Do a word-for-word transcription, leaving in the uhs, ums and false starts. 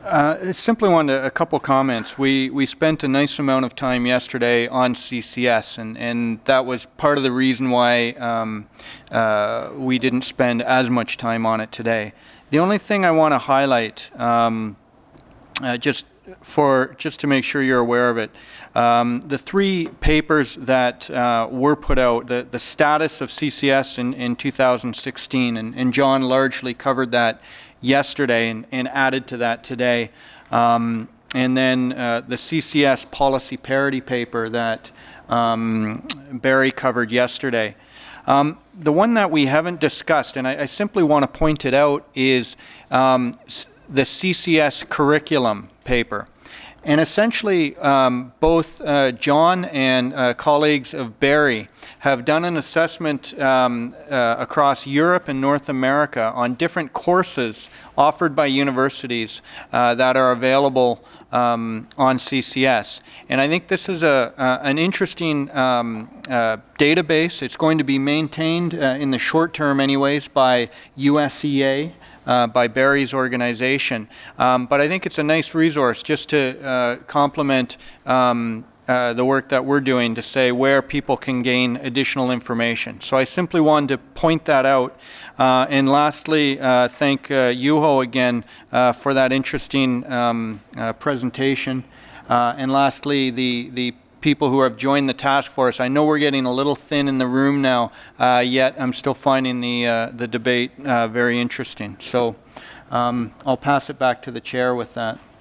Uh, I simply wanted a couple comments. We we spent a nice amount of time yesterday on C C S, and, and that was part of the reason why um, uh, we didn't spend as much time on it today. The only thing I want to highlight, um, uh, just for just to make sure you're aware of it, um, the three papers that uh, were put out, the, the status of C C S in, in two thousand sixteen, and, and John largely covered that yesterday and, and added to that today. Um, and then uh, the C C S policy parity paper that um, Barry covered yesterday. Um, the one that we haven't discussed, and I, I simply want to point it out, is um, the C C S curriculum paper. And essentially, um, both uh, John and uh, colleagues of Barry have done an assessment um, uh, across Europe and North America on different courses offered by universities uh, that are available um, on C C S. And I think this is a, uh, an interesting um, uh, database. It's going to be maintained uh, in the short term anyways by U S E A. Uh, by Barry's organization. Um, but I think it's a nice resource just to uh, complement um, uh, the work that we're doing to say where people can gain additional information. So I simply wanted to point that out. Uh, and lastly, uh, thank uh, Juho again uh, for that interesting um, uh, presentation. Uh, and lastly, the, the people who have joined the task force. I know we're getting a little thin in the room now, uh, yet I'm still finding the uh, the debate uh, very interesting. So um, I'll pass it back to the chair with that.